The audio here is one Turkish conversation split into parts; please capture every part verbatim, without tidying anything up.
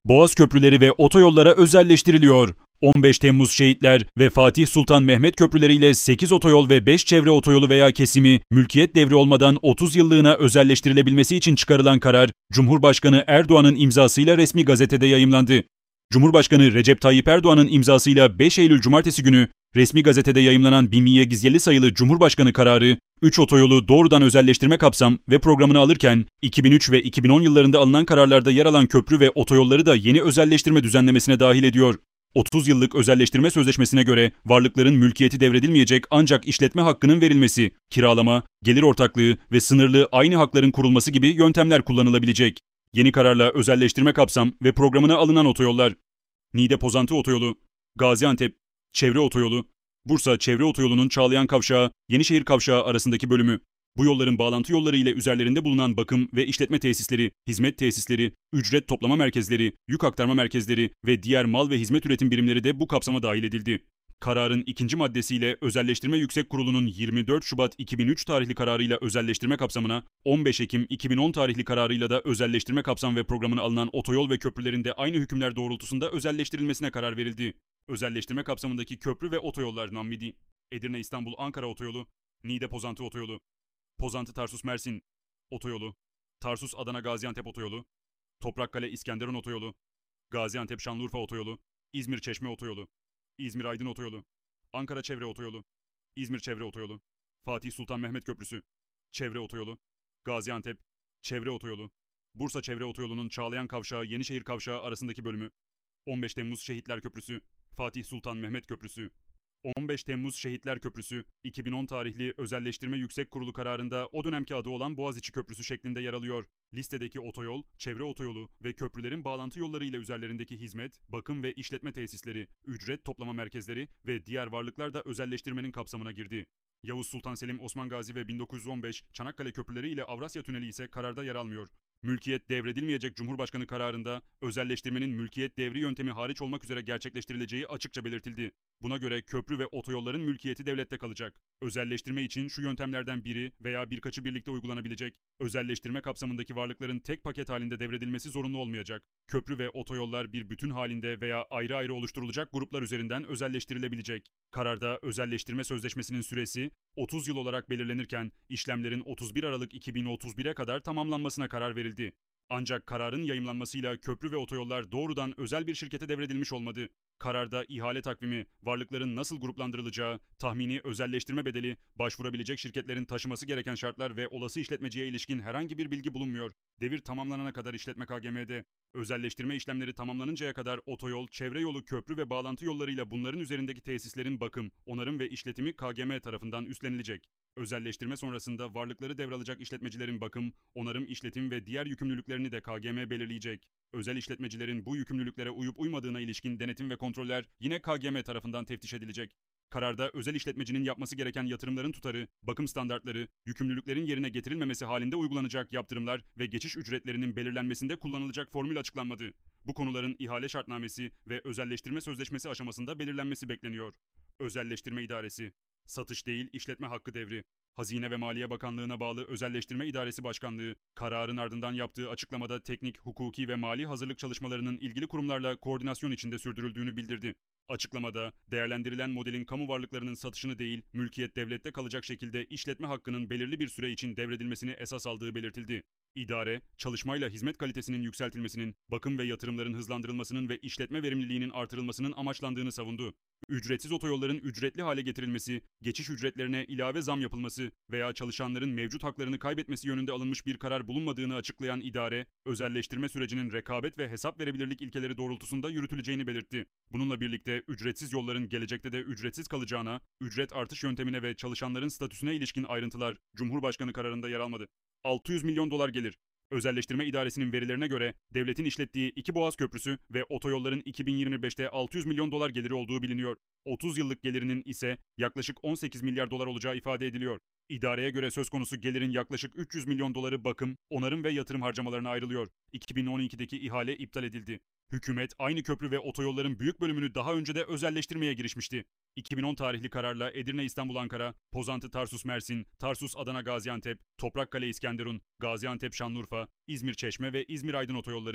Boğaz köprüleri ve otoyollara özelleştiriliyor. on beş Temmuz Şehitler ve Fatih Sultan Mehmet köprüleriyle sekiz otoyol ve beş çevre otoyolu veya kesimi mülkiyet devri olmadan otuz yıllığına özelleştirilebilmesi için çıkarılan karar, Cumhurbaşkanı Erdoğan'ın imzasıyla resmi gazetede yayımlandı. Cumhurbaşkanı Recep Tayyip Erdoğan'ın imzasıyla beş Eylül Cumartesi günü resmi gazetede yayımlanan BİMİ'ye gizli sayılı Cumhurbaşkanı kararı, üç otoyolu doğrudan özelleştirme kapsam ve programını alırken iki bin üç ve iki bin on yıllarında alınan kararlarda yer alan köprü ve otoyolları da yeni özelleştirme düzenlemesine dahil ediyor. otuz yıllık özelleştirme sözleşmesine göre varlıkların mülkiyeti devredilmeyecek ancak işletme hakkının verilmesi, kiralama, gelir ortaklığı ve sınırlı aynı hakların kurulması gibi yöntemler kullanılabilecek. Yeni kararla özelleştirme kapsam ve programına alınan otoyollar: Niğde-Pozantı Otoyolu, Gaziantep Çevre Otoyolu, Bursa Çevre Otoyolu'nun Çağlayan Kavşağı, Yenişehir Kavşağı arasındaki bölümü. Bu yolların bağlantı yolları ile üzerlerinde bulunan bakım ve işletme tesisleri, hizmet tesisleri, ücret toplama merkezleri, yük aktarma merkezleri ve diğer mal ve hizmet üretim birimleri de bu kapsama dahil edildi. Kararın ikinci maddesiyle Özelleştirme Yüksek Kurulu'nun yirmi dört Şubat iki bin üç tarihli kararıyla özelleştirme kapsamına, on beş Ekim iki bin on tarihli kararıyla da özelleştirme kapsam ve programına alınan otoyol ve köprülerin de aynı hükümler doğrultusunda özelleştirilmesine karar verildi. Özelleştirme kapsamındaki köprü ve otoyollar Nammidi, Edirne-İstanbul-Ankara Otoyolu, Niğde-Pozantı Otoyolu, Pozantı-Tarsus-Mersin Otoyolu, Tarsus-Adana-Gaziantep Otoyolu, Toprakkale-İskenderun Otoyolu, Gaziantep-Şanlıurfa Otoyolu, İzmir-Çeşme Otoyolu, İzmir-Aydın Otoyolu, Ankara Çevre Otoyolu, İzmir Çevre Otoyolu, Fatih Sultan Mehmet Köprüsü, Çevre Otoyolu, Gaziantep Çevre Otoyolu, Bursa Çevre Otoyolu'nun Çağlayan Kavşağı Yenişehir Kavşağı arasındaki bölümü, on beş Temmuz Şehitler Köprüsü, Fatih Sultan Mehmet Köprüsü. on beş Temmuz Şehitler Köprüsü, iki bin on tarihli Özelleştirme Yüksek Kurulu kararında o dönemki adı olan Boğaziçi Köprüsü şeklinde yer alıyor. Listedeki otoyol, çevre otoyolu ve köprülerin bağlantı yolları ile üzerlerindeki hizmet, bakım ve işletme tesisleri, ücret toplama merkezleri ve diğer varlıklar da özelleştirmenin kapsamına girdi. Yavuz Sultan Selim, Osman Gazi ve bin dokuz yüz on beş Çanakkale köprüleri ile Avrasya Tüneli ise kararda yer almıyor. Mülkiyet devredilmeyecek Cumhurbaşkanı kararında özelleştirmenin mülkiyet devri yöntemi hariç olmak üzere gerçekleştirileceği açıkça belirtildi. Buna göre köprü ve otoyolların mülkiyeti devlette kalacak. Özelleştirme için şu yöntemlerden biri veya birkaçı birlikte uygulanabilecek. Özelleştirme kapsamındaki varlıkların tek paket halinde devredilmesi zorunlu olmayacak. Köprü ve otoyollar bir bütün halinde veya ayrı ayrı oluşturulacak gruplar üzerinden özelleştirilebilecek. Kararda özelleştirme sözleşmesinin süresi otuz yıl olarak belirlenirken işlemlerin otuz bir Aralık iki bin otuz bire kadar tamamlanmasına karar verildi. Ancak kararın yayımlanmasıyla köprü ve otoyollar doğrudan özel bir şirkete devredilmiş olmadı. Kararda ihale takvimi, varlıkların nasıl gruplandırılacağı, tahmini özelleştirme bedeli, başvurabilecek şirketlerin taşıması gereken şartlar ve olası işletmeciye ilişkin herhangi bir bilgi bulunmuyor. Devir tamamlanana kadar işletme K G M'de, özelleştirme işlemleri tamamlanıncaya kadar otoyol, çevre yolu, köprü ve bağlantı yollarıyla bunların üzerindeki tesislerin bakım, onarım ve işletimi K G M tarafından üstlenilecek. Özelleştirme sonrasında varlıkları devralacak işletmecilerin bakım, onarım, işletim ve diğer yükümlülüklerini de K G M belirleyecek. Özel işletmecilerin bu yükümlülüklere uyup uymadığına ilişkin denetim ve kontroller yine K G M tarafından teftiş edilecek. Kararda özel işletmecinin yapması gereken yatırımların tutarı, bakım standartları, yükümlülüklerin yerine getirilmemesi halinde uygulanacak yaptırımlar ve geçiş ücretlerinin belirlenmesinde kullanılacak formül açıklanmadı. Bu konuların ihale şartnamesi ve özelleştirme sözleşmesi aşamasında belirlenmesi bekleniyor. Özelleştirme İdaresi, satış değil işletme hakkı devri. Hazine ve Maliye Bakanlığı'na bağlı Özelleştirme İdaresi Başkanlığı, kararın ardından yaptığı açıklamada teknik, hukuki ve mali hazırlık çalışmalarının ilgili kurumlarla koordinasyon içinde sürdürüldüğünü bildirdi. Açıklamada, değerlendirilen modelin kamu varlıklarının satışını değil, mülkiyet devlette kalacak şekilde işletme hakkının belirli bir süre için devredilmesini esas aldığı belirtildi. İdare, çalışmayla hizmet kalitesinin yükseltilmesinin, bakım ve yatırımların hızlandırılmasının ve işletme verimliliğinin artırılmasının amaçlandığını savundu. Ücretsiz otoyolların ücretli hale getirilmesi, geçiş ücretlerine ilave zam yapılması veya çalışanların mevcut haklarını kaybetmesi yönünde alınmış bir karar bulunmadığını açıklayan idare, özelleştirme sürecinin rekabet ve hesap verebilirlik ilkeleri doğrultusunda yürütüleceğini belirtti. Bununla birlikte ücretsiz yolların gelecekte de ücretsiz kalacağına, ücret artış yöntemine ve çalışanların statüsüne ilişkin ayrıntılar Cumhurbaşkanı kararında yer almadı. altı yüz milyon dolar gelir. Özelleştirme İdaresi'nin verilerine göre devletin işlettiği iki Boğaz Köprüsü ve otoyolların iki bin yirmi beşte altı yüz milyon dolar geliri olduğu biliniyor. otuz yıllık gelirinin ise yaklaşık on sekiz milyar dolar olacağı ifade ediliyor. İdareye göre söz konusu gelirin yaklaşık üç yüz milyon doları bakım, onarım ve yatırım harcamalarına ayrılıyor. iki bin on ikideki ihale iptal edildi. Hükümet aynı köprü ve otoyolların büyük bölümünü daha önce de özelleştirmeye girişmişti. iki bin on tarihli kararla Edirne-İstanbul-Ankara, Pozantı-Tarsus-Mersin, Tarsus-Adana-Gaziantep, Toprakkale-İskenderun, Gaziantep-Şanlıurfa, İzmir-Çeşme ve İzmir-Aydın otoyolları,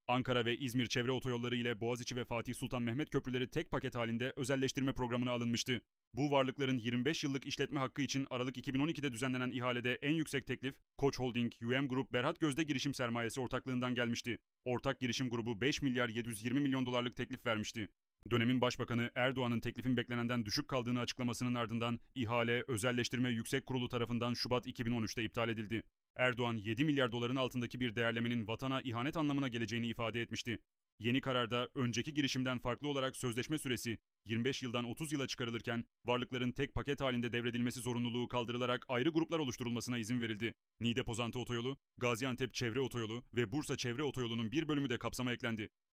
Ankara ve İzmir çevre otoyolları ile Boğaziçi ve Fatih Sultan Mehmet köprüleri tek paket halinde özelleştirme programına alınmıştı. Bu varlıkların yirmi beş yıllık işletme hakkı için Aralık iki bin on ikide düzenlenen ihalede en yüksek teklif, Koç Holding, U M Group, Berhat Gözde Girişim Sermayesi ortaklığından gelmişti. Ortak girişim grubu beş milyar yedi yüz yirmi milyon dolarlık teklif vermişti. Dönemin Başbakanı Erdoğan'ın teklifin beklenenden düşük kaldığını açıklamasının ardından ihale Özelleştirme Yüksek Kurulu tarafından Şubat iki bin on üçte iptal edildi. Erdoğan yedi milyar doların altındaki bir değerlemenin vatana ihanet anlamına geleceğini ifade etmişti. Yeni kararda önceki girişimden farklı olarak sözleşme süresi yirmi beş yıldan otuz yıla çıkarılırken varlıkların tek paket halinde devredilmesi zorunluluğu kaldırılarak ayrı gruplar oluşturulmasına izin verildi. Niğde Pozantı Otoyolu, Gaziantep Çevre Otoyolu ve Bursa Çevre Otoyolu'nun bir bölümü de kapsama eklendi.